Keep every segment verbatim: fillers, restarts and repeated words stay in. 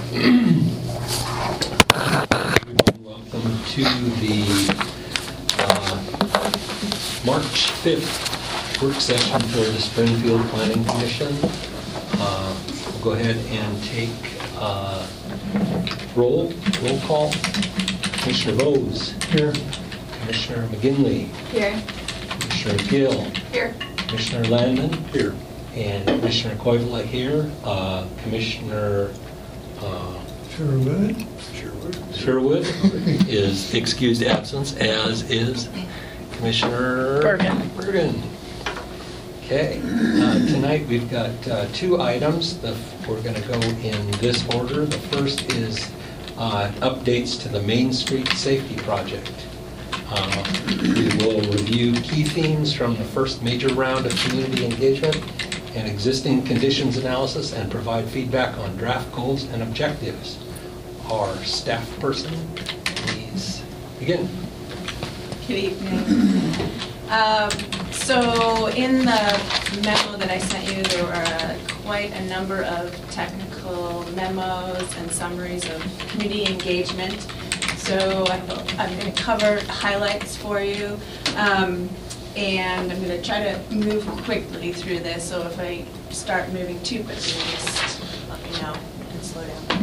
Welcome to the uh, March fifth work session for the Springfield Planning Commission. Uh, we'll go ahead and take uh, roll, roll call. Commissioner Bose. Here. Commissioner McGinley. Here. Commissioner Gill. Here. Commissioner Landman. Here. And Commissioner Koivula here. Uh, Commissioner uh, Sherwood. Sherwood. Sherwood is excused absence, as is Commissioner Bergen. Bergen. Okay. Uh, tonight we've got uh, two items. The, we're going to go in this order. The first is uh, updates to the Main Street Safety Project. Uh, we will review key themes from the first major round of community engagement and existing conditions analysis and provide feedback on draft goals and objectives. Our staff person, please begin. Good evening. Um, so in the memo that I sent you, there were uh, quite a number of technical memos and summaries of community engagement. So I thought I'm going to cover highlights for you. Um, and I'm going to try to move quickly through this. So if I start moving too quickly, just let me know and slow down.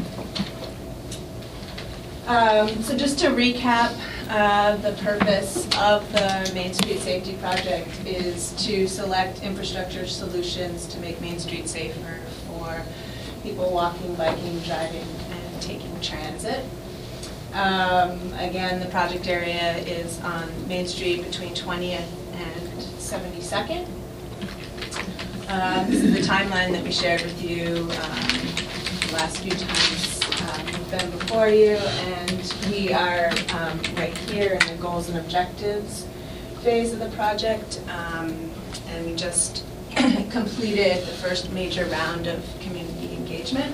Um, so just to recap, uh, the purpose of the Main Street Safety Project is to select infrastructure solutions to make Main Street safer for people walking, biking, driving, and taking transit. Um, again, the project area is on Main Street between twentieth and seventy-second. Uh, this is the timeline that we shared with you um, the last few times um, we've been before you, and we are um, right here in the goals and objectives phase of the project, um, and we just completed the first major round of community engagement.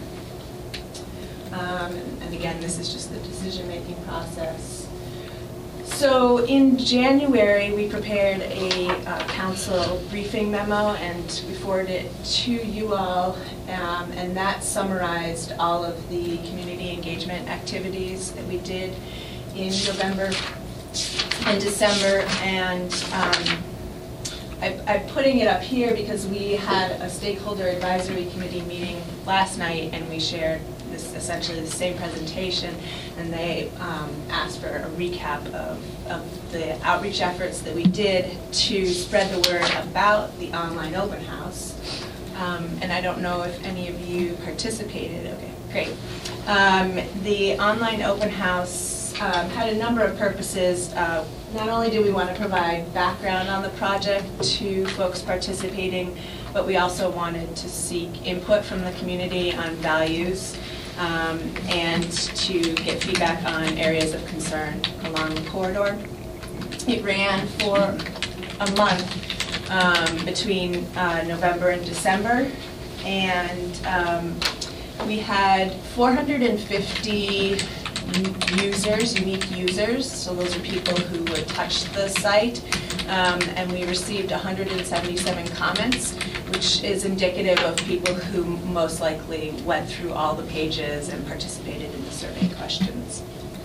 Um, and, and again, this is just the decision-making process. So in January, we prepared a uh, council briefing memo, and we forwarded it to you all, um, and that summarized all of the community engagement activities that we did in November and December. And um, I, I'm putting it up here because we had a stakeholder advisory committee meeting last night, and we shared this essentially the same presentation, and they um, asked for a recap of, of the outreach efforts that we did to spread the word about the online open house. Um, and I don't know if any of you participated. Okay, great. Um, the online open house um, had a number of purposes. Uh, not only do we want to provide background on the project to folks participating, but we also wanted to seek input from the community on values, Um, and to get feedback on areas of concern along the corridor. It ran for a month um, between uh, November and December, and um, we had four hundred fifty users, unique users, so those are people who would touch the site, um, and we received one hundred seventy-seven comments, which is indicative of people who most likely went through all the pages and participated in the survey questions.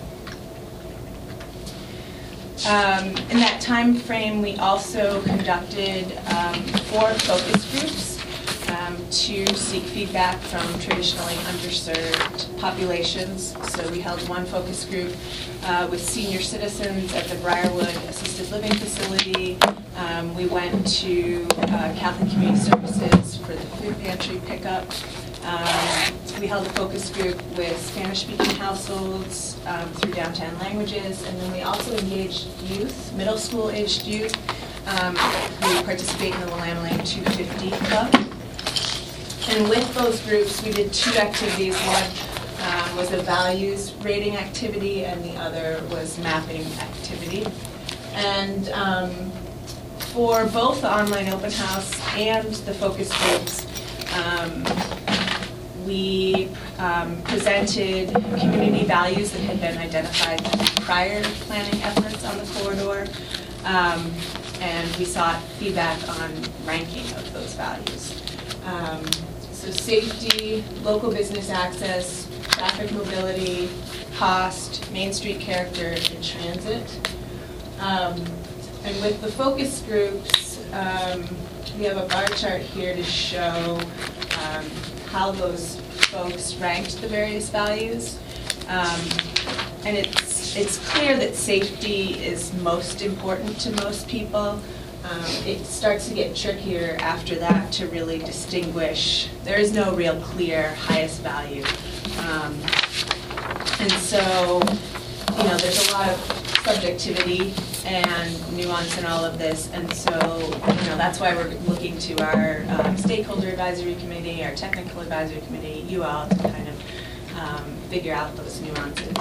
Um, in that time frame, we also conducted um, four focus groups um, to seek feedback from traditionally underserved populations. So we held one focus group uh, with senior citizens at the Briarwood Assisted Living Facility. Um, we went to uh, Catholic Community Services for the food pantry pickup. Um, we held a focus group with Spanish-speaking households um, through Downtown Languages, and then we also engaged youth, middle school-aged youth, um, who participate in the Willamette two fifty Club. And with those groups, we did two activities. One um, was a values rating activity, and the other was mapping activity. And um, for both the online open house and the focus groups, um, we um, presented community values that had been identified through prior planning efforts on the corridor, um, and we sought feedback on ranking of those values. Um, So safety, local business access, traffic mobility, cost, Main Street character, and transit. Um, and with the focus groups, um, we have a bar chart here to show um, how those folks ranked the various values. Um, and it's, it's clear that safety is most important to most people. Um, it starts to get trickier after that to really distinguish. There is no real clear highest value. Um, and so, you know, there's a lot of subjectivity and nuance in all of this, and so, you know, that's why we're looking to our um, stakeholder advisory committee, our technical advisory committee, you all, to kind of um, figure out those nuances.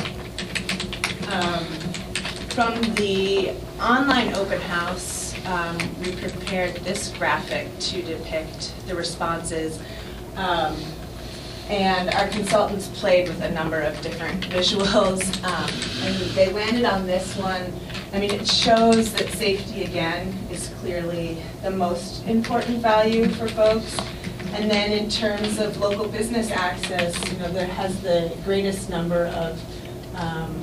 Um, from the online open house, um, we prepared this graphic to depict the responses. Um, And our consultants played with a number of different visuals, um, and they landed on this one. I mean, it shows that safety, again, is clearly the most important value for folks. And then in terms of local business access, you know, there has the greatest number of um,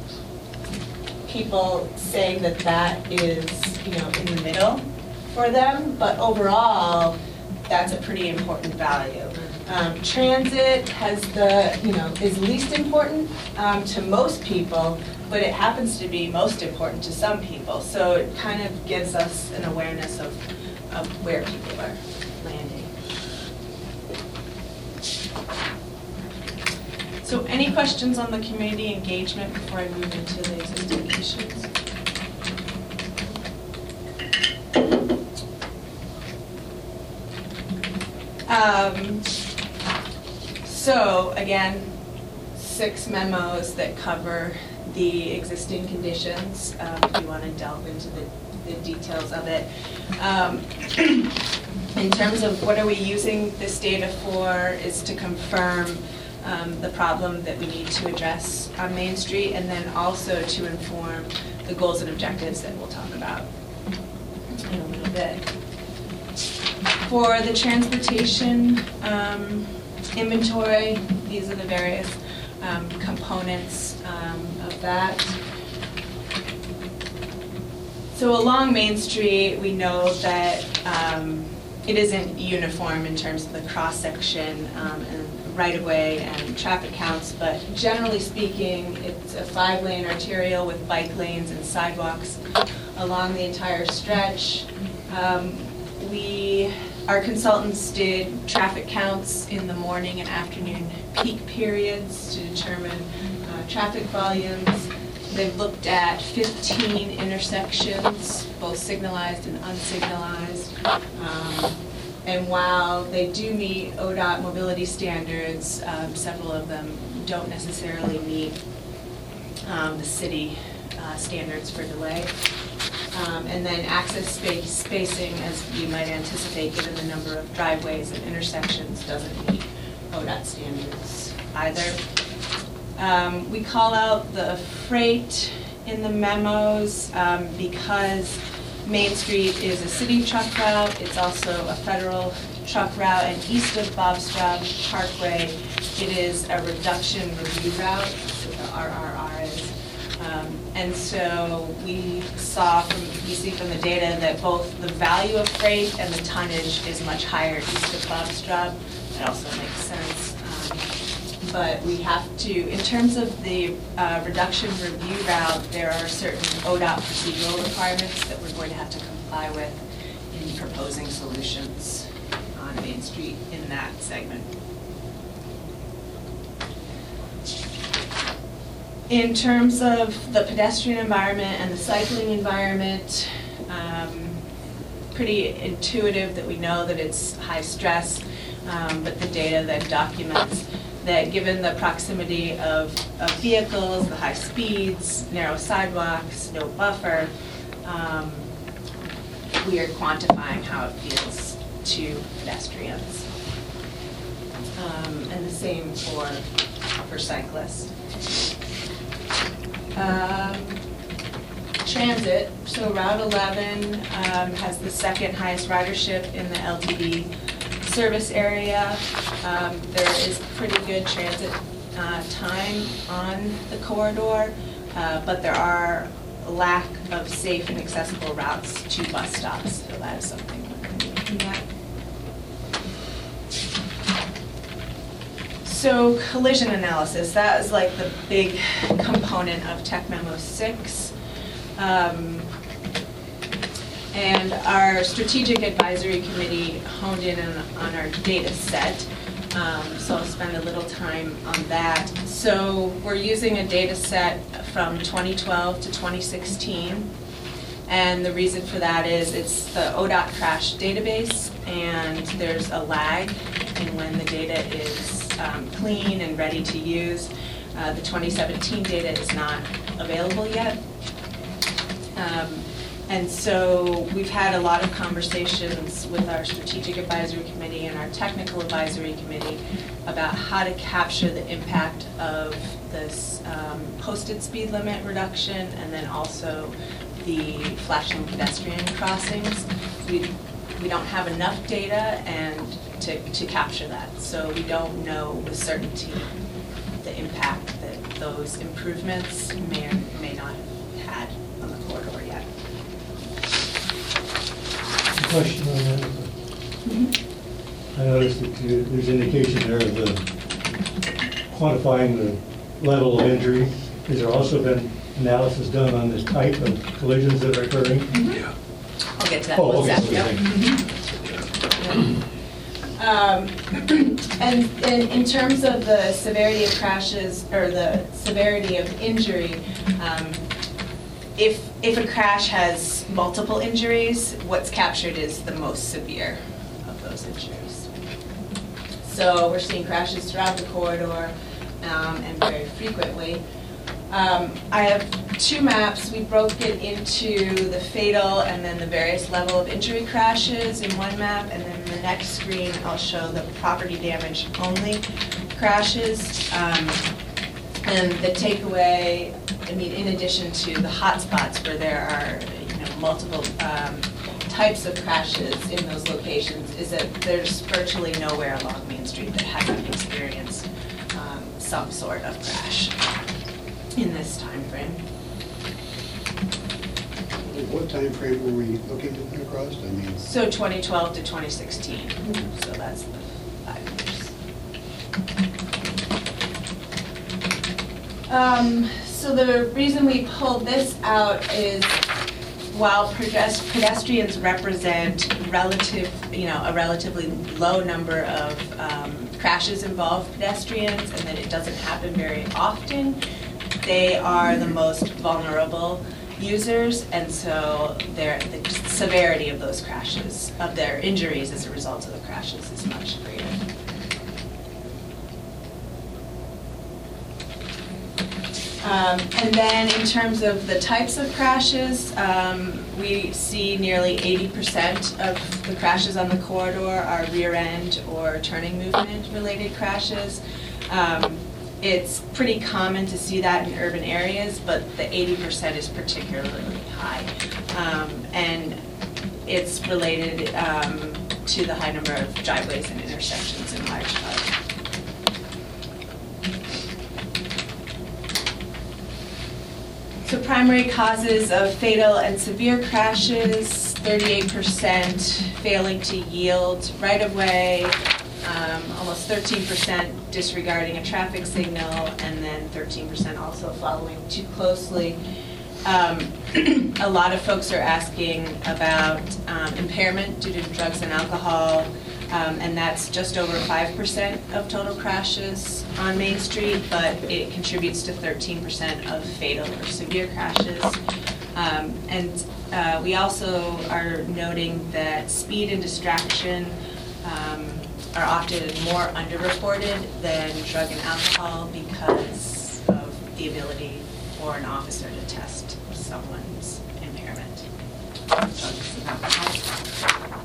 people saying that that is, you know, in the middle for them. But overall, that's a pretty important value. Um, transit has the, you know, is least important um, to most people, but it happens to be most important to some people. So it kind of gives us an awareness of, of where people are landing. So any questions on the community engagement before I move into the existing issues? Um, So again, six memos that cover the existing conditions, um, if you want to delve into the, the details of it. Um, in terms of what are we using this data for is to confirm um, the problem that we need to address on Main Street, and then also to inform the goals and objectives that we'll talk about in a little bit. For the transportation um, inventory, these are the various um, components um, of that. So along Main Street, we know that um, it isn't uniform in terms of the cross-section um, and right-of-way and traffic counts, but generally speaking, it's a five-lane arterial with bike lanes and sidewalks along the entire stretch. Um, we Our consultants did traffic counts in the morning and afternoon peak periods to determine uh, traffic volumes. They've looked at fifteen intersections, both signalized and unsignalized. Um, and while they do meet O D O T mobility standards, um, several of them don't necessarily meet um, the city uh, standards for delay. Um, and then access space spacing, as you might anticipate, given the number of driveways and intersections, doesn't meet O D O T standards either. Um, we call out the freight in the memos um, because Main Street is a city truck route. It's also a federal truck route, and east of Bobstraub Parkway, it is a reduction review route, so the R R R is. Um, and so we saw from, we see from the data that both the value of freight and the tonnage is much higher east of Bobstraub. That also makes sense. Um, but we have to, in terms of the uh, reduction review route, there are certain O D O T procedural requirements that we're going to have to comply with in proposing solutions on Main Street in that segment. In terms of the pedestrian environment and the cycling environment, um, pretty intuitive that we know that it's high stress, um, but the data that documents that given the proximity of, of vehicles, the high speeds, narrow sidewalks, no buffer, um, we are quantifying how it feels to pedestrians. Um, and the same for, for cyclists. Um, transit, so Route eleven um, has the second highest ridership in the L T D service area. Um, there is pretty good transit uh, time on the corridor, uh, but there are a lack of safe and accessible routes to bus stops, so that is something we're going to be looking at. So collision analysis, that is like the big component of Tech Memo six. Um, and our strategic advisory committee honed in on, on our data set. Um, so I'll spend a little time on that. So we're using a data set from twenty twelve to twenty sixteen. And the reason for that is it's the O D O T crash database, and there's a lag in when the data is um, clean and ready to use. Uh, the twenty seventeen data is not available yet. Um, and so we've had a lot of conversations with our strategic advisory committee and our technical advisory committee about how to capture the impact of this um, posted speed limit reduction, and then also the flashing pedestrian crossings. We, we don't have enough data and to, to capture that, so we don't know with certainty the impact that those improvements may or may not have had on the corridor yet. Question on that. Mm-hmm. I noticed that you- there's indication there of the quantifying the level of injury. Has there also been analysis done on this type of collisions that are occurring? Yeah. I'll get to that. Oh, What's okay, that? okay, Yep. Um, and in, in terms of the severity of crashes, or the severity of injury, um, if, if a crash has multiple injuries, what's captured is the most severe of those injuries. So we're seeing crashes throughout the corridor, um, and very frequently. Um, I have two maps. We broke it into the fatal and then the various level of injury crashes in one map, and then the next screen I'll show the property damage only crashes. Um, and the takeaway, I mean, in addition to the hot spots where there are, you know, multiple um, types of crashes in those locations, is that there's virtually nowhere along Main Street that hasn't experienced um, some sort of crash in this time frame. What time frame were we looking at across? I mean, So twenty twelve to twenty sixteen, so that's the five years. Um, so the reason we pulled this out is while pedest- pedestrians represent relative, you know, a relatively low number of um, crashes involve pedestrians, and that it doesn't happen very often, they are the most vulnerable users, and so their, the severity of those crashes, of their injuries as a result of the crashes, is much greater. Um, and then in terms of the types of crashes, um, we see nearly eighty percent of the crashes on the corridor are rear end or turning movement related crashes. Um, It's pretty common to see that in urban areas, but the eighty percent is particularly high. Um, and it's related um, to the high number of driveways and intersections in large part. So primary causes of fatal and severe crashes, thirty-eight percent failing to yield right-of-way, Um, almost thirteen percent disregarding a traffic signal, and then thirteen percent also following too closely. Um, a lot of folks are asking about um, impairment due to drugs and alcohol, um, and that's just over five percent of total crashes on Main Street, but it contributes to thirteen percent of fatal or severe crashes. Um, and uh, we also are noting that speed and distraction um, are often more underreported than drug and alcohol because of the ability for an officer to test someone's impairment. Drugs and alcohol.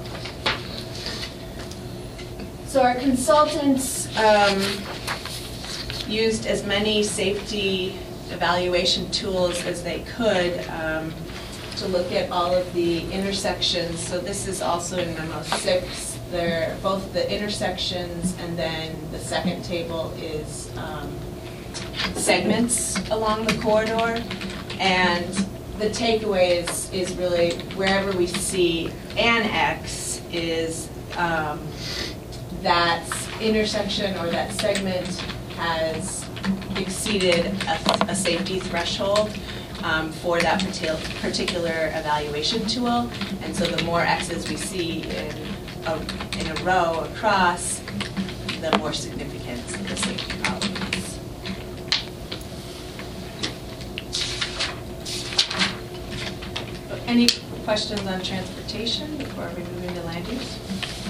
So our consultants um, used as many safety evaluation tools as they could um, to look at all of the intersections. So this is also in Memo six. they're both the intersections, and then the second table is um, segments along the corridor. And the takeaway is, is really wherever we see an X is um, that intersection or that segment has exceeded a, a safety threshold um, for that partic- particular evaluation tool. And so the more X's we see in a, in a row across, the more significant the safety problem is. Any questions on transportation before we move into land use?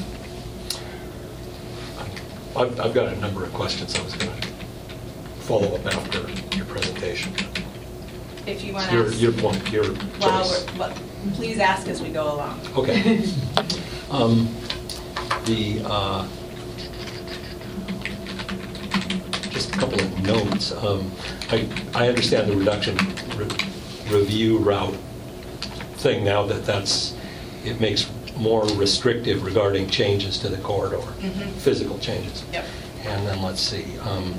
I've, I've got a number of questions I was going to follow up after your presentation. If you want to Your, ask. your point, your While choice. we're, well, please ask as we go along. Okay. Um, the, uh, just a couple of notes. Um, I, I understand the reduction re review route thing now that that's, it makes more restrictive regarding changes to the corridor, Mm-hmm. physical changes. Yep. And then let's see. Um,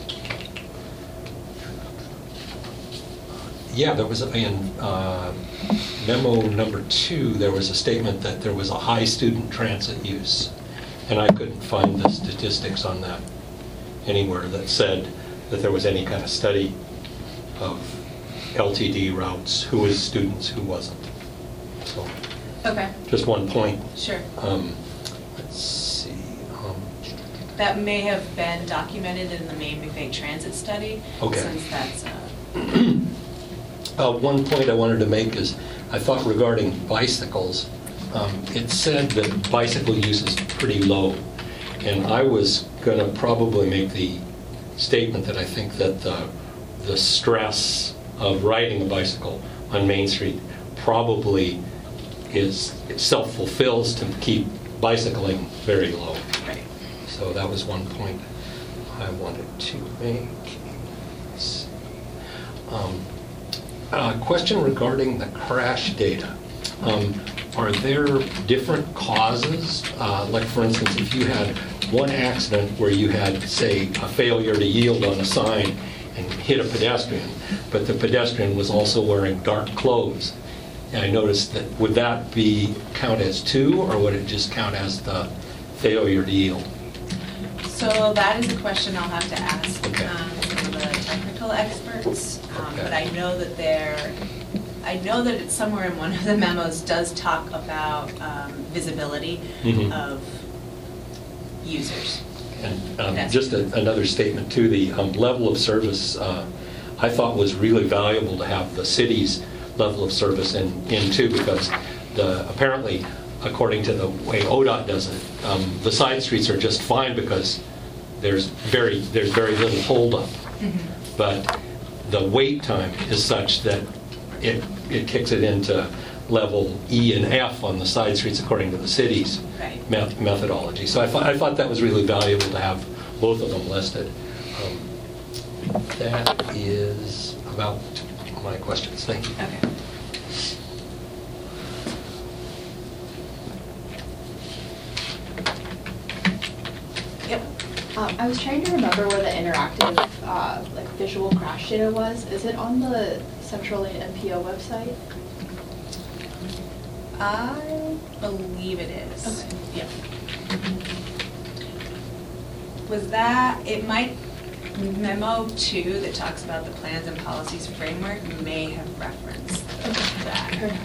yeah, there was a, in uh, memo number two, there was a statement that there was a high student transit use, and I couldn't find the statistics on that anywhere that said that there was any kind of study of L T D routes, who was students, who wasn't. So, Okay, just one point. sure. Um, let's see. Um, That may have been documented in the Maine McVeigh Transit Study. Okay. Since that's, uh, Uh, one point I wanted to make is, I thought regarding bicycles, um, it said that bicycle use is pretty low. And I was going to probably make the statement that I think that the, the stress of riding a bicycle on Main Street probably is, it self-fulfills to keep bicycling very low. right. So that was one point I wanted to make. Let's see. Um, uh, question regarding the crash data. Um, are there different causes? Uh, like for instance, if you had one accident where you had, say, a failure to yield on a sign and hit a pedestrian, but the pedestrian was also wearing dark clothes, and I noticed that, would that be count as two, or would it just count as the failure to yield? So that is a question I'll have to ask Okay. um, some of the technical experts. Um, Okay. But I know that there, I know that it's somewhere in one of the memos does talk about um, visibility Mhm. of users. And um, That's- just a- another statement too, the um, level of service, uh, I thought was really valuable to have the city's level of service in, in too, because the, apparently, according to the way O D O T does it, um, the side streets are just fine because there's very, there's very little holdup. But the wait time is such that it, it kicks it into level E and F on the side streets according to the city's Right. meth- methodology. So I thought, I thought that was really valuable to have both of them listed. Um, That is about my questions. Thank you. Okay. Yep. Um, I was trying to remember where the interactive, uh, like visual crash data was. Is it on the Central N P O website? I believe it is. Okay. Yep. Was that, it might, memo two that talks about the plans and policies framework may have referenced that.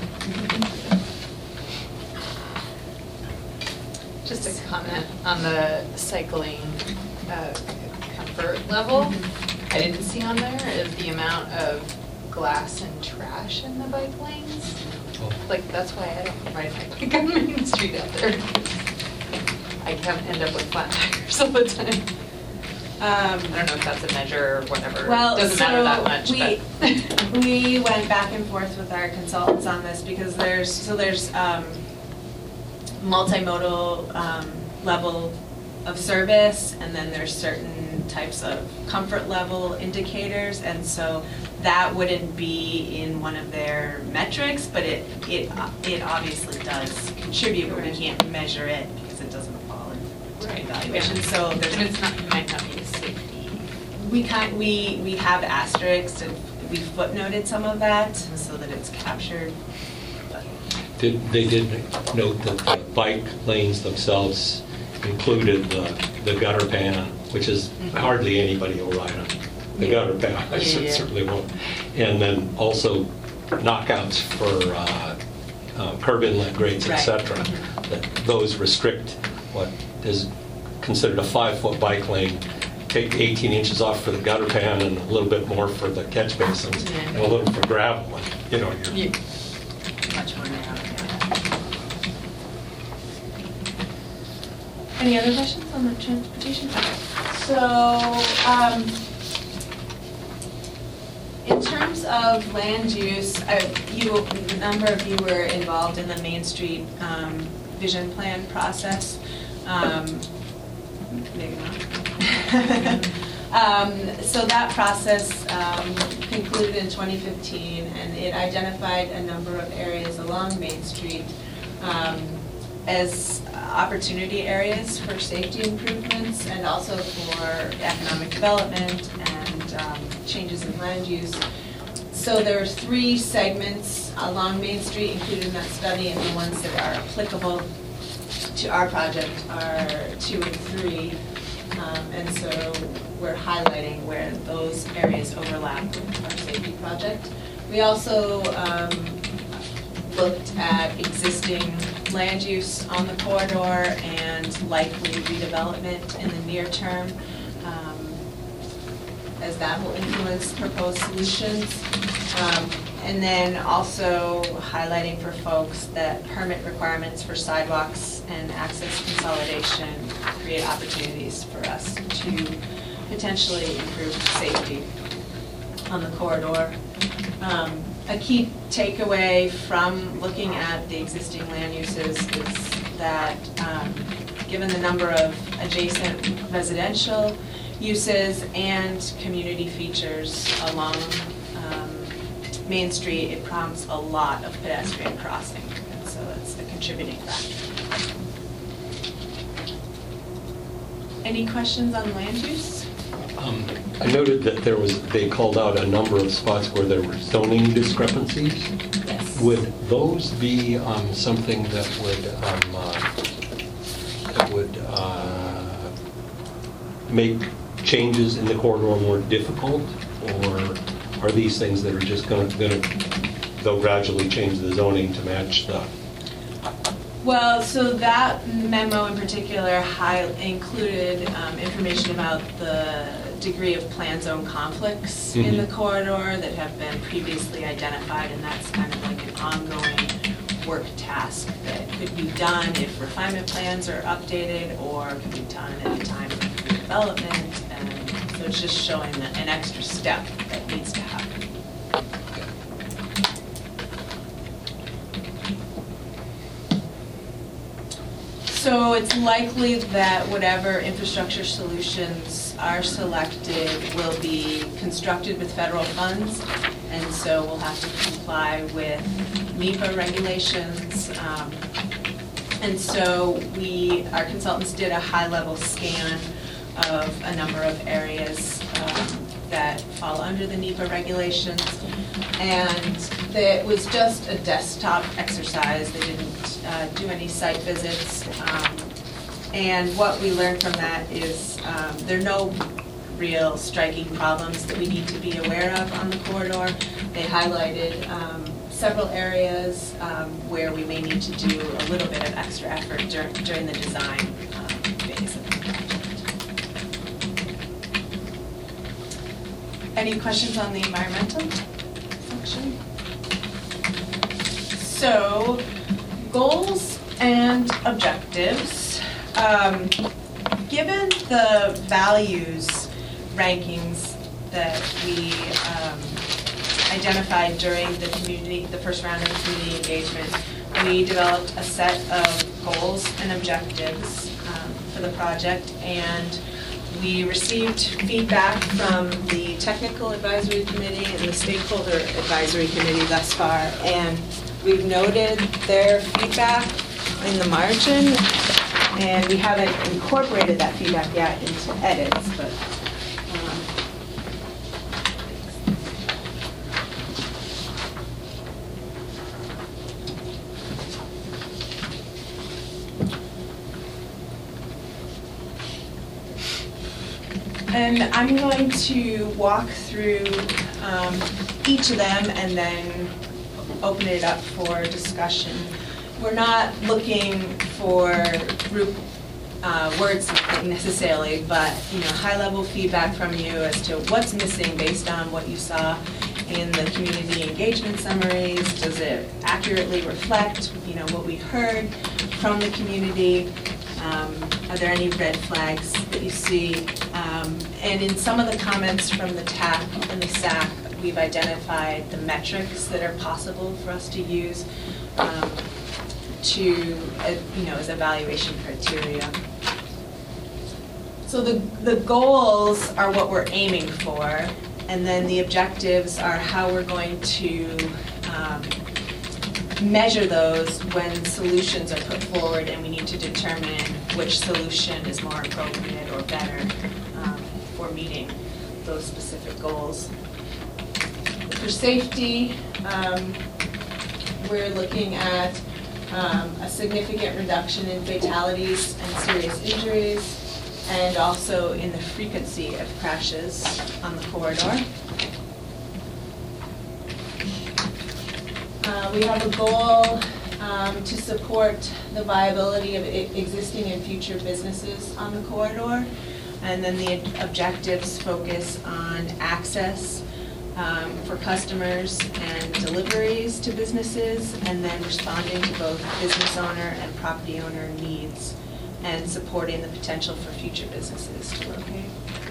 Just a comment on the cycling uh, comfort level. I didn't see on there is the amount of glass and trash in the bike lanes. Like, that's why I don't ride my bike on Main Street out there. I can end up with flat tires all the time. Um, I don't know if that's a measure or whatever. Well, Doesn't so matter that much, we, but. we went back and forth with our consultants on this because there's, so there's um, multimodal um, level of service, and then there's certain types of comfort level indicators, and so that wouldn't be in one of their metrics, but it, it, it obviously does contribute, but we can't measure it because it doesn't for evaluation, so But there's, it's not, it might not be a safety. we kind, we, we have asterisks and we footnoted some of that so that it's captured. But Did, they did note that the bike lanes themselves included the, the gutter pan, which is hardly anybody will ride on the Yeah. gutter pan, I Yeah, yeah. certainly won't. And then also knockouts for uh, uh, curb inlet grades, et Right. cetera. That those restrict what is considered a five-foot bike lane, take eighteen inches off for the gutter pan and a little bit more for the catch basins, Yeah. and a little for gravel, and, you know, you're Yeah. much more narrow, yeah. Any other questions on the transportation? Okay. So, um, in terms of land use, I- you, a number of you were involved in the Main Street um, vision plan process. Um, Maybe not. Um, So that process um, concluded in twenty fifteen, and it identified a number of areas along Main Street um, as opportunity areas for safety improvements and also for economic development and um, changes in land use. So there are three segments along Main Street included in that study, and the ones that are applicable to our project are two and three. Um, And so we're highlighting where those areas overlap with our safety project. We also um, looked at existing land use on the corridor and likely redevelopment in the near term, um, as that will influence proposed solutions. Um, And then also highlighting for folks that permit requirements for sidewalks and access consolidation create opportunities for us to potentially improve safety on the corridor. Um, A key takeaway from looking at the existing land uses is that um, given the number of adjacent residential uses and community features along um, Main Street, it prompts a lot of pedestrian crossing, and so it's a contributing factor. Any questions on land use? Um, I noted that there was, they called out a number of spots where there were zoning discrepancies. Yes. Would those be um, something that would, um, uh, that would uh, make changes in the corridor more difficult? Or are these things that are just going to, they'll gradually change the zoning to match the? Well, so that memo in particular high, included um, information about the degree of plan zone conflicts in the Mhm. corridor that have been previously identified, and that's kind of like an ongoing work task that could be done if refinement plans are updated or could be done at the time of development. And so it's just showing that an extra step that needs to happen. So it's likely that whatever infrastructure solutions are selected will be constructed with federal funds, and so we'll have to comply with NEPA regulations. Um, And so we, our consultants did a high-level scan of a number of areas um, that fall under the NEPA regulations. And it was just a desktop exercise. They didn't uh, do any site visits. Um, And what we learned from that is um, there are no real striking problems that we need to be aware of on the corridor. They highlighted um, several areas um, where we may need to do a little bit of extra effort dur during the design um, phase of the project. Any questions on the environmental section? So, goals and objectives. Um, given the values rankings that we um, identified during the community, the first round of community engagement, we developed a set of goals and objectives um, for the project, and we received feedback from the technical advisory committee and the stakeholder advisory committee thus far, and we've noted their feedback in the margin. And we haven't incorporated that feedback yet into edits, but um, and I'm going to walk through um, each of them and then open it up for discussion. We're not looking for group uh, words necessarily, but you know, high-level feedback from you as to what's missing based on what you saw in the community engagement summaries. Does it accurately reflect, you know, what we heard from the community? Um, are there any red flags that you see? Um, and in some of the comments from the T A C and the S A C, we've identified the metrics that are possible for us to use um, to, uh, you know, as evaluation criteria. So the, the goals are what we're aiming for, and then the objectives are how we're going to um, measure those when solutions are put forward and we need to determine which solution is more appropriate or better um, for meeting those specific goals. For safety, um, we're looking at um, a significant reduction in fatalities and serious injuries, and also in the frequency of crashes on the corridor. Uh, we have a goal um, to support the viability of I existing and future businesses on the corridor, and then the objectives focus on access um, for customers and deliveries to businesses, and then responding to both business owner and property owner needs, and supporting the potential for future businesses to locate.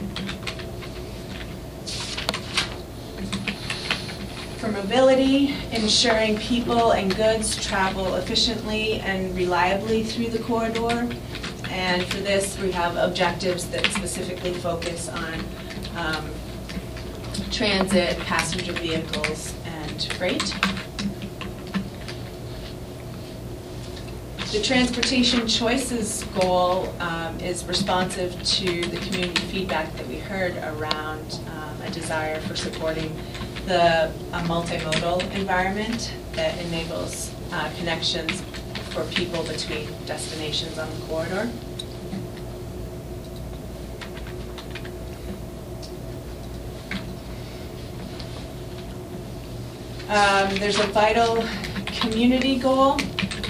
For mobility, ensuring people and goods travel efficiently and reliably through the corridor. And for this, we have objectives that specifically focus on um, transit, passenger vehicles, and freight. The transportation choices goal um, is responsive to the community feedback that we heard around um, a desire for supporting the a multimodal environment that enables uh, connections for people between destinations on the corridor. Um, there's a vital community goal,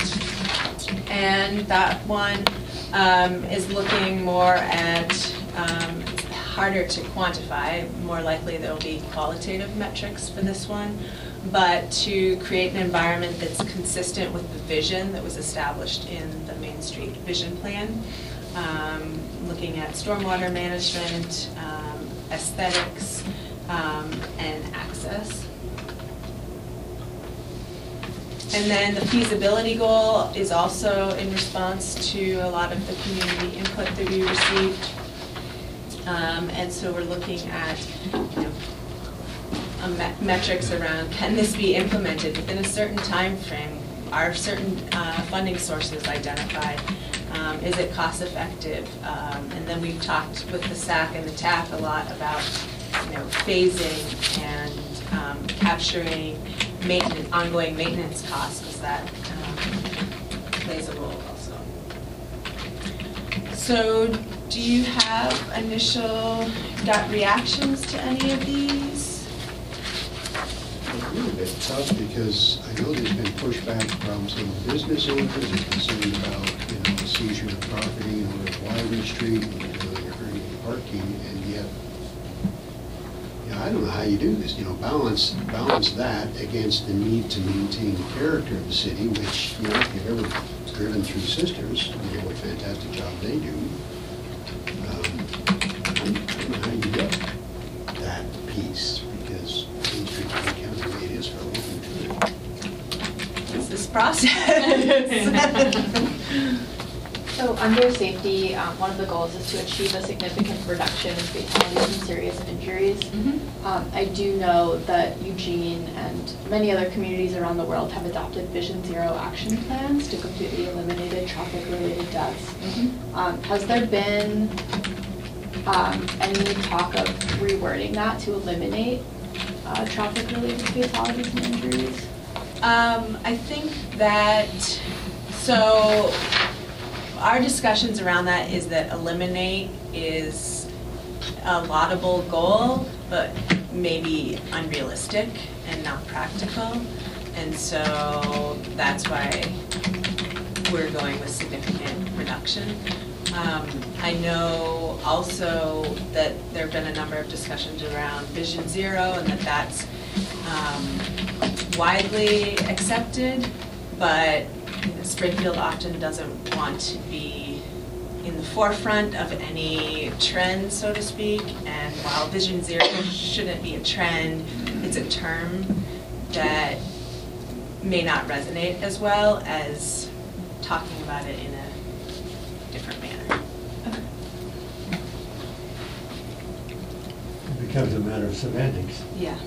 and that one um, is looking more at um, harder to quantify. More likely there will be qualitative metrics for this one, but to create an environment that's consistent with the vision that was established in the Main Street Vision Plan, um, looking at stormwater management, um, aesthetics, um, and access. And then the feasibility goal is also in response to a lot of the community input that we received. Um, and so we're looking at, you know, a me metrics around, can this be implemented within a certain time frame? Are certain uh, funding sources identified? Um, is it cost effective? Um, and then we've talked with the S A C and the T A C a lot about, you know, phasing and um, capturing maintenance, ongoing maintenance costs, because that um, plays a role also. So, do you have initial gut reactions to any of these? A little bit tough, because I know there's been pushback from some business owners who are concerned about, you know, the seizure of property or Wyrie Street, where you're hurting parking, and yet, yeah, I don't know how you do this, you know, balance balance that against the need to maintain the character of the city, which, you know, if you've ever driven through Sisters, you know what a fantastic job they do. Um, I don't know how you get that piece, because Main Street's pretty county it is for looking to it. It's this process. So under safety, um, one of the goals is to achieve a significant reduction in fatalities and serious injuries. Mm-hmm. Um, I do know that Eugene and many other communities around the world have adopted Vision Zero action plans to completely eliminate traffic-related deaths. Mm-hmm. Um, has there been um, any talk of rewording that to eliminate uh, traffic-related fatalities and injuries? Um, I think that, so our discussions around that is that eliminate is a laudable goal, but maybe unrealistic and not practical. And so that's why we're going with significant reduction. Um, I know also that there have been a number of discussions around Vision Zero and that that's um, widely accepted, but Springfield often doesn't want to be in the forefront of any trend, so to speak. And while Vision Zero shouldn't be a trend, it's a term that may not resonate as well as talking about it in a different manner. It becomes a matter of semantics. Yeah.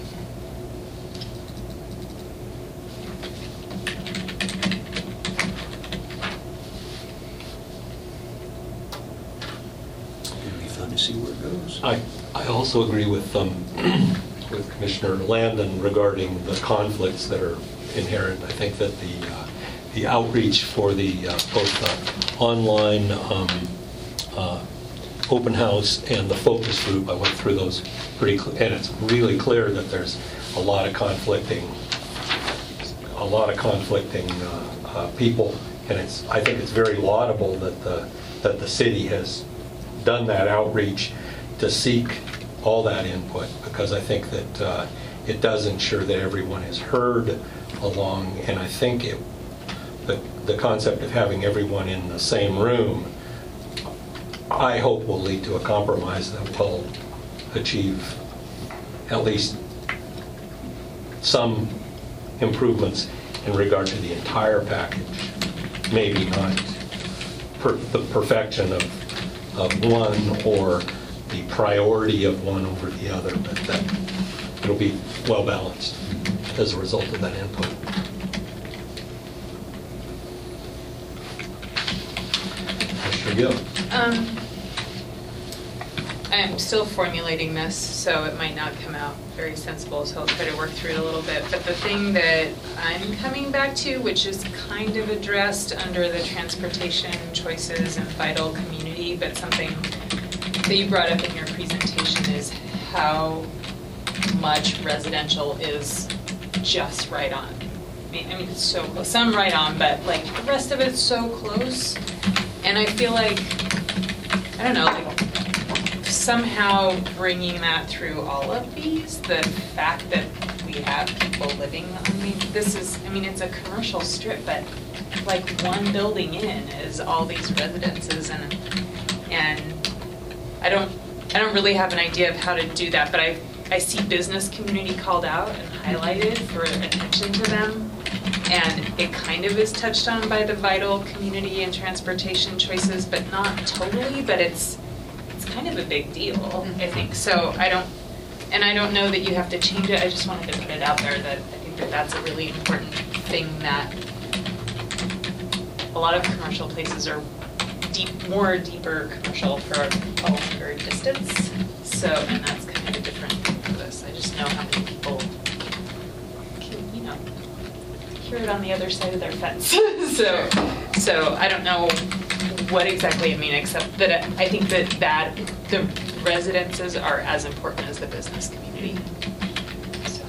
It'd be fun to see where it goes. I, I also agree with, um, with Commissioner Landon regarding the conflicts that are inherent. I think that the, uh, the outreach for the, uh, both the online um, uh, open house and the focus group, I went through those pretty, cl- and it's really clear that there's a lot of conflicting, a lot of conflicting uh, uh, people, and it's, I think it's very laudable that the, that the city has done that outreach to seek all that input, because I think that uh, it does ensure that everyone is heard along, and I think it, the, the concept of having everyone in the same room, I hope will lead to a compromise that will achieve at least some improvements in regard to the entire package. Maybe not per, the perfection of, of one or the priority of one over the other, but that it'll be well balanced as a result of that input. Commissioner Gill. Um, I'm still formulating this, so it might not come out very sensible, so I'll try to work through it a little bit. But the thing that I'm coming back to, which is kind of addressed under the transportation choices and vital community, but something that you brought up in your presentation, is how much residential is just right on. I mean, I mean, it's so close. Some right on, but like the rest of it's so close. And I feel like, I don't know, like somehow bringing that through all of these, the fact that we have people living, I mean, this is, I mean, it's a commercial strip, but like one building in is all these residences, and and I don't, I don't really have an idea of how to do that, but I, I see business community called out and highlighted for attention to them. And it kind of is touched on by the vital community and transportation choices, but not totally, but it's, it's kind of a big deal, I think. So I don't, and I don't know that you have to change it, I just wanted to put it out there that I think that that's a really important thing, that a lot of commercial places are deep, more deeper commercial for a longer distance. So, and that's kind of a different thing for this. I just know how many people can, you know, hear it on the other side of their fence. so, so I don't know what exactly I mean, except that I think that that the residences are as important as the business community. So.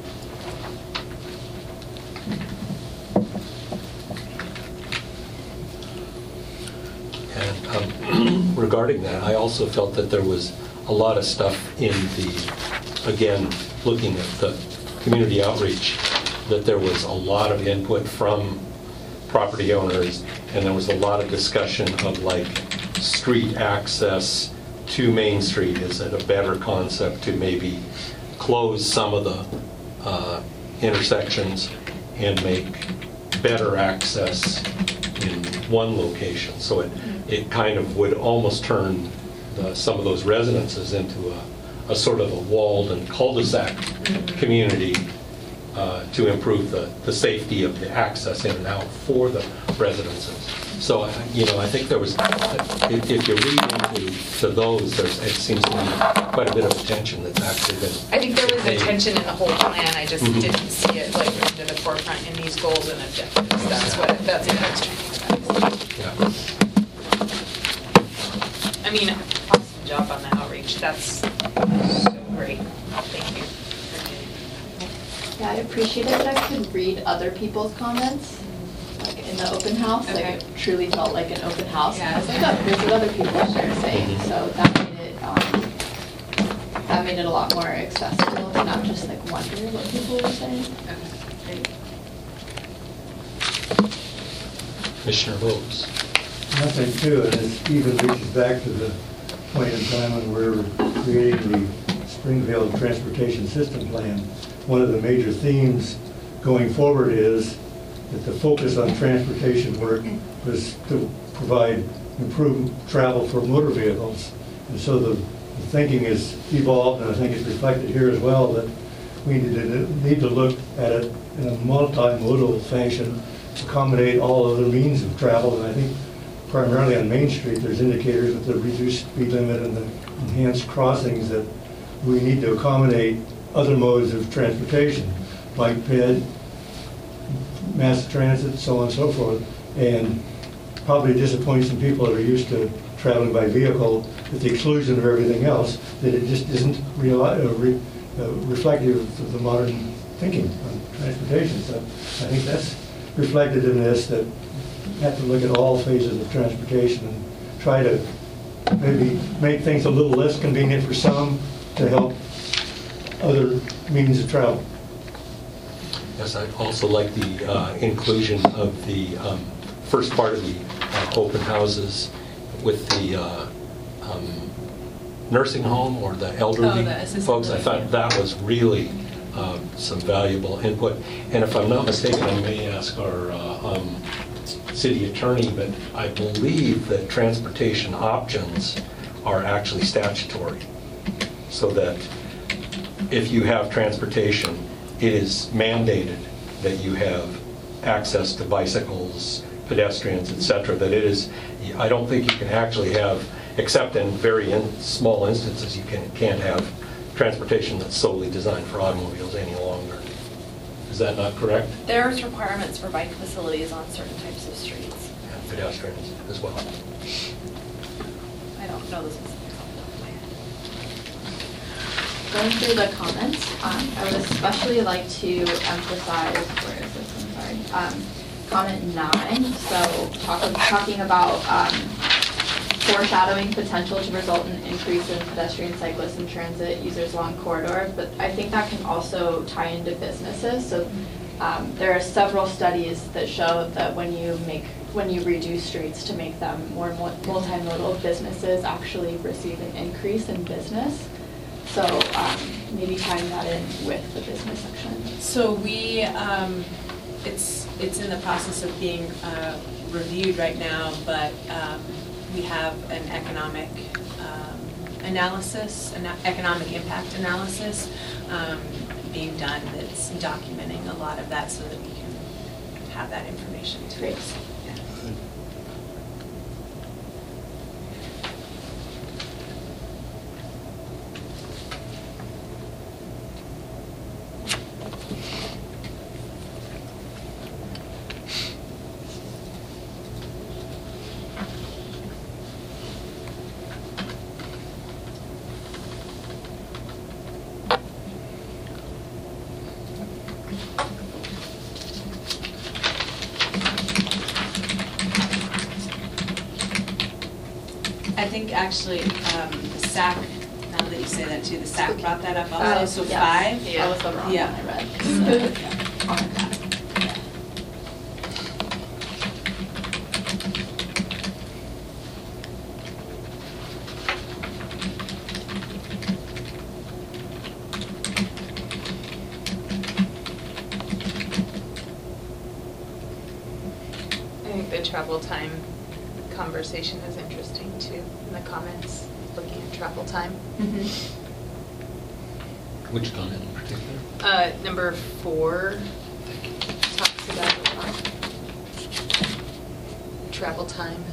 And um, regarding that, I also felt that there was a lot of stuff in the, again, looking at the community outreach, that there was a lot of input from property owners, and there was a lot of discussion of like street access to Main Street. Is it a better concept to maybe close some of the uh, intersections and make better access in one location. So it, it kind of would almost turn the, some of those residences into a, a sort of a walled and cul-de-sac community uh, to improve the, the safety of the access in and out for the residences. So, uh, you know, I think there was, if, if you read into to those, there's, it seems to be quite a bit of attention that's actually been. I think there was paid. attention in the whole plan, I just Mhm. didn't see it like bring to the forefront in these goals and objectives. That's what, that's what I was trying to get at. Yeah. I mean, awesome job on the outreach, that's so great, thank you. Yeah, I appreciated that I could read other people's comments, like in the open house, like Okay. it truly felt like an open house. And I was Yeah. like, oh, here's what other people are saying, so that made it, um, that made it a lot more accessible, to not just like wonder what people were saying. Okay, great. Commissioner Rose. Nothing to it, it even reaches back to the point in time when we're creating the Springfield Transportation System Plan. One of the major themes going forward is that the focus on transportation work was to provide improved travel for motor vehicles. And so the, the thinking is evolved, and I think it's reflected here as well, that we need to, need to look at it in a multimodal fashion, accommodate all other means of travel. And I think primarily on Main Street, there's indicators with the reduced speed limit and the enhanced crossings that we need to accommodate other modes of transportation, bike ped, mass transit, so on and so forth, and probably disappoint some people that are used to traveling by vehicle at the exclusion of everything else, that it just isn't real, uh, re, uh, reflective of the modern thinking on transportation. So I think that's reflected in this, that we have to look at all phases of transportation and try to maybe make things a little less convenient for some to help other means of travel. Yes, I'd also like the uh, inclusion of the um, first part of the uh, open houses with the uh, um, nursing home or the elderly Oh, the assisted folks. I living, thought yeah. that was really uh, some valuable input. And if I'm not mistaken, I may ask our uh, um, city attorney, but I believe that transportation options are actually statutory. So that if you have transportation, it is mandated that you have access to bicycles, pedestrians, et cetera, that it is, I don't think you can actually have, except in very in small instances, you can, can't have transportation that's solely designed for automobiles any longer. Is that not correct? There's requirements for bike facilities on certain types of streets. And pedestrians as well. I don't know this is off the top of my head. Going through the comments, um, I would especially like to emphasize, where is this, I'm sorry, um, comment nine, so talk, talking about um, foreshadowing potential to result in increase in pedestrian, cyclists, and transit users along corridor, but I think that can also tie into businesses. So um, there are several studies that show that when you make, when you reduce streets to make them more mul- multimodal, businesses actually receive an increase in business. So um, maybe tying that in with the business section. So we, um, it's, it's in the process of being uh, reviewed right now, but um, we have an economic um, analysis, an economic impact analysis um, being done that's documenting a lot of that so that we can have that information to Great. us. Yeah. I think actually, um, the S A C, now that you say that too, the S A C brought that up Uh, also, so yes. five? That was the wrong Yeah. one I read. On that. I think the the travel time conversation is interesting too, in the comments, looking at travel time. Mhm. Which comment in particular? Uh, number four talks about um, travel time.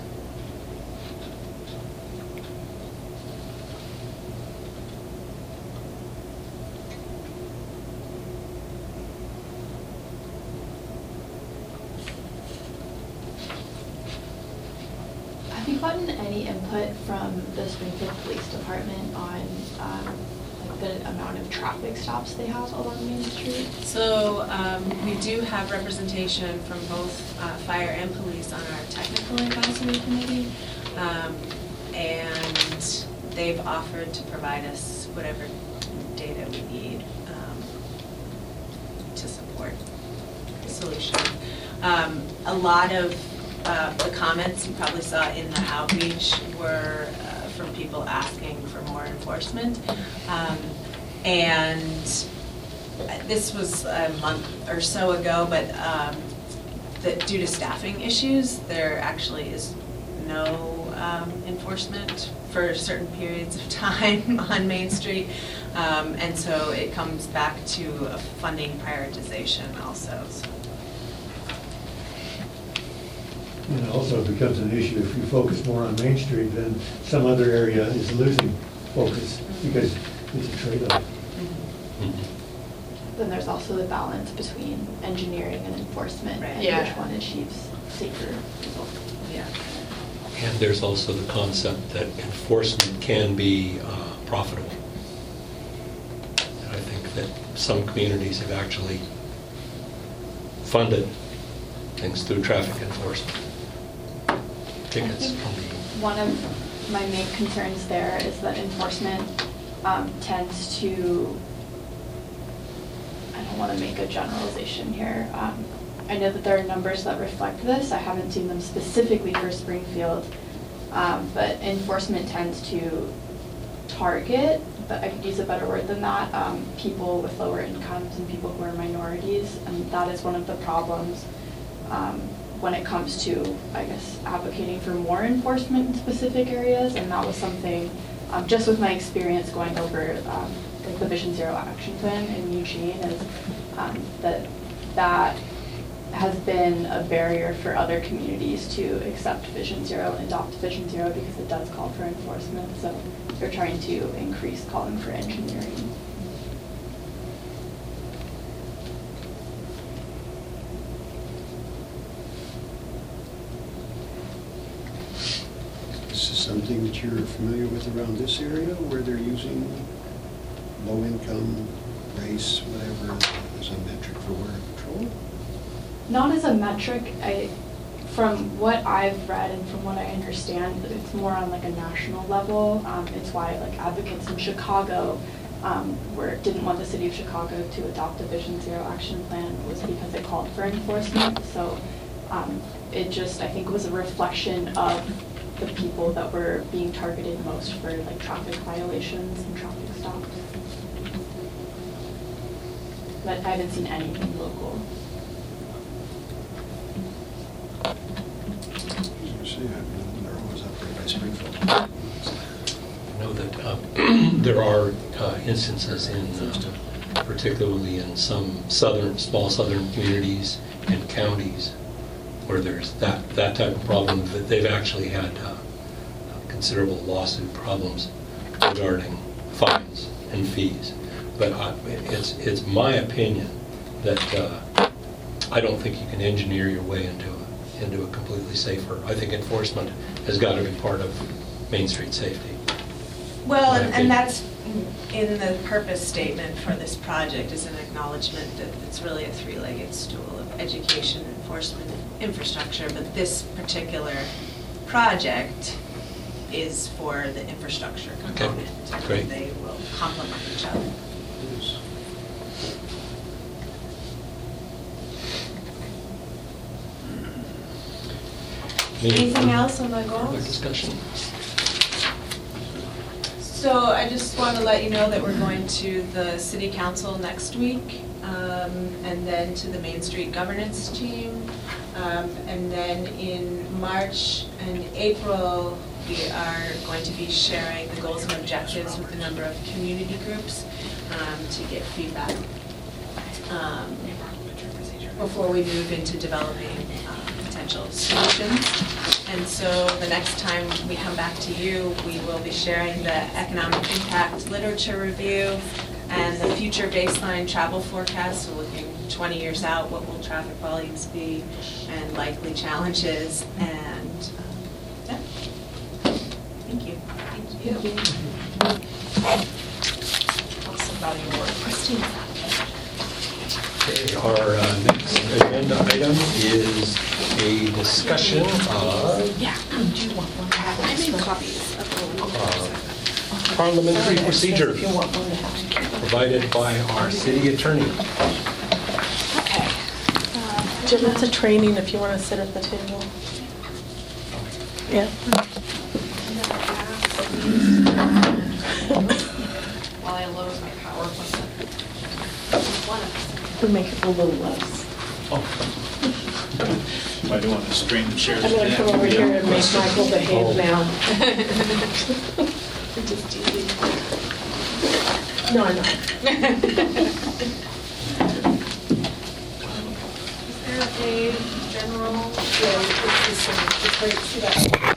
Have you gotten any input from the Springfield Police Department on um, like the amount of traffic stops they have along Main Street? So um, we do have representation from both uh, fire and police on our technical advisory committee. Um, And they've offered to provide us whatever data we need um, to support the solution. Um, A lot of uh, the comments you probably saw in the outreach were uh, from people asking for more enforcement. Um, And this was a month or so ago, but um, that due to staffing issues, there actually is no um, enforcement for certain periods of time on Main Street. Um, and so it comes back to a funding prioritization also. So. And it also becomes an issue if you focus more on Main Street, then some other area is losing focus because it's a trade-off. Mhm. Then there's also the balance between engineering and enforcement, Right. and Yeah. which one achieves safer results. Yeah. And there's also the concept that enforcement can be uh, profitable. And I think that some communities have actually funded things through traffic enforcement. Tickets I think can be. One of my main concerns there is that enforcement um, tends to, I don't want to make a generalization here. Um, I know that there are numbers that reflect this. I haven't seen them specifically for Springfield, um, but enforcement tends to target, but I could use a better word than that, um, people with lower incomes and people who are minorities, and that is one of the problems um, when it comes to, I guess, advocating for more enforcement in specific areas. And that was something, um, just with my experience going over um, like the Vision Zero Action Plan in Eugene, is um, that that has been a barrier for other communities to accept Vision Zero and adopt Vision Zero because it does call for enforcement. So they're trying to increase calling for engineering. Is this something that you're familiar with around this area, where they're using low income, race, whatever, as a metric for border control? Not as a metric. I, from what I've read and from what I understand, it's more on like a national level. Um, it's why like advocates in Chicago um, were didn't want the city of Chicago to adopt a Vision Zero action plan, was because it called for enforcement. So um, it just, I think, was a reflection of the people that were being targeted most for like traffic violations and traffic stops. But I haven't seen anything local. See, they're always up there by Springfield. I know that uh, there are uh, instances in, uh, particularly in some southern, small southern communities and counties, where there's that, that type of problem, that they've actually had uh, considerable lawsuit problems regarding fines and fees. But I, it's, it's my opinion that uh, I don't think you can engineer your way into a, into a completely safer. I think enforcement has got to be part of Main Street safety. Well, My and, opinion. and that's in the purpose statement for this project, is an acknowledgement that it's really a three-legged stool of education, enforcement, and infrastructure. But this particular project is for the infrastructure component. And great. they will complement each other. Yes. Anything else on the Further goals? discussion? So I just want to let you know that we're going to the city council next week, um, and then to the Main Street governance team. Um, And then in March and April, we are going to be sharing the goals and objectives with a number of community groups um, to get feedback um, before we move into developing um, potential solutions. And so the next time we come back to you, we will be sharing the economic impact literature review and the future baseline travel forecast, so looking twenty years out, what will traffic volumes be and likely challenges, and um, yeah. Thank you. Thank you. Also about your Christine. Okay, our uh, next agenda item is a discussion of Yeah, do you want one to have? I made copies of the uh, parliamentary procedure If you want one to have. provided by our city attorney. Okay. Uh, Jim, it's a training if you want to sit at the table. Yeah. While I load my PowerPoint. One of them. We make it a little less. I don't want to strain the chairs. I'm going to come over here and make Michael Oh. behave now. Just easy. No, I'm not. Is there a general? Yeah, it's the same. It's right, see that?